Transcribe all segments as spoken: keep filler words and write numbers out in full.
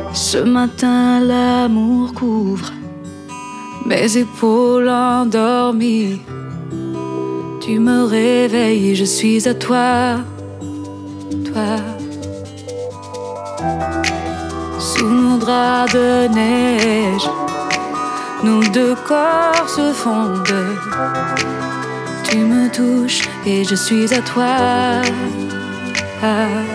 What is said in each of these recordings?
Ce matin, l'amour couvre mes épaules endormies. Tu me réveilles, je suis à toi, toi. Sous nos draps de neige, nos deux corps se fondent. Tu me touches et je suis à toi. Ah.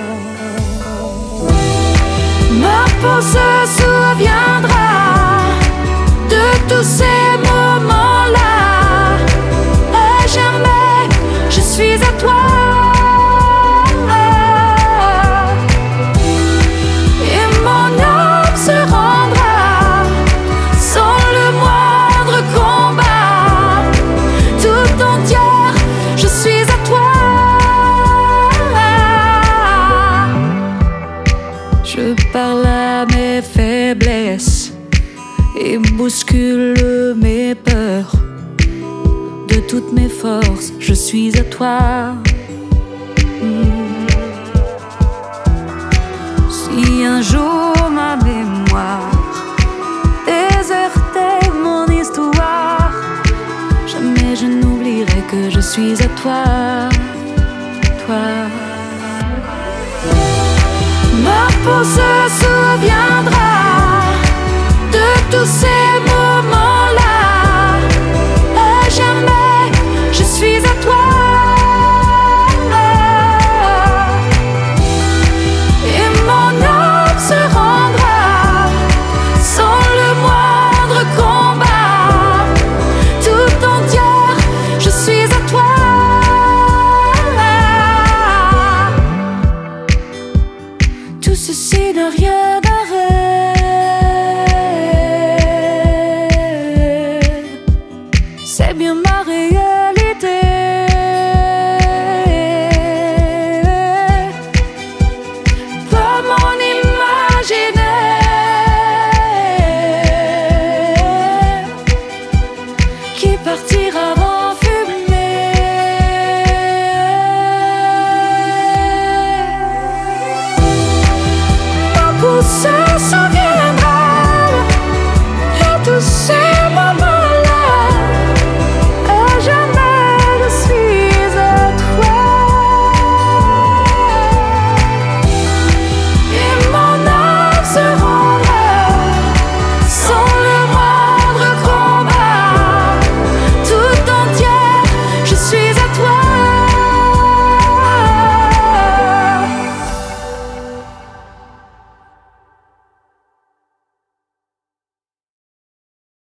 Ma peau se souviendra de tous ces moments-là. À jamais, je suis à toi. Et mon âme se rendra sans le moindre combat. Tout entière, je suis à toi. Je parle à mes faiblesses et bouscule mes peurs. De toutes mes forces, je suis à toi. Mmh. Si un jour ma mémoire désertait mon histoire, jamais je n'oublierai que je suis à toi, toi. Ma peau se souviendra de tous ces moments-là. À jamais, je suis à toi. Et mon âme se rendra sans le moindre combat. Tout entière, je suis à toi. Tout ceci n'a rien d'arrêt. C'est bien ma réalité. Pas mon imaginaire qui partira en fumée. Ma peau se souvient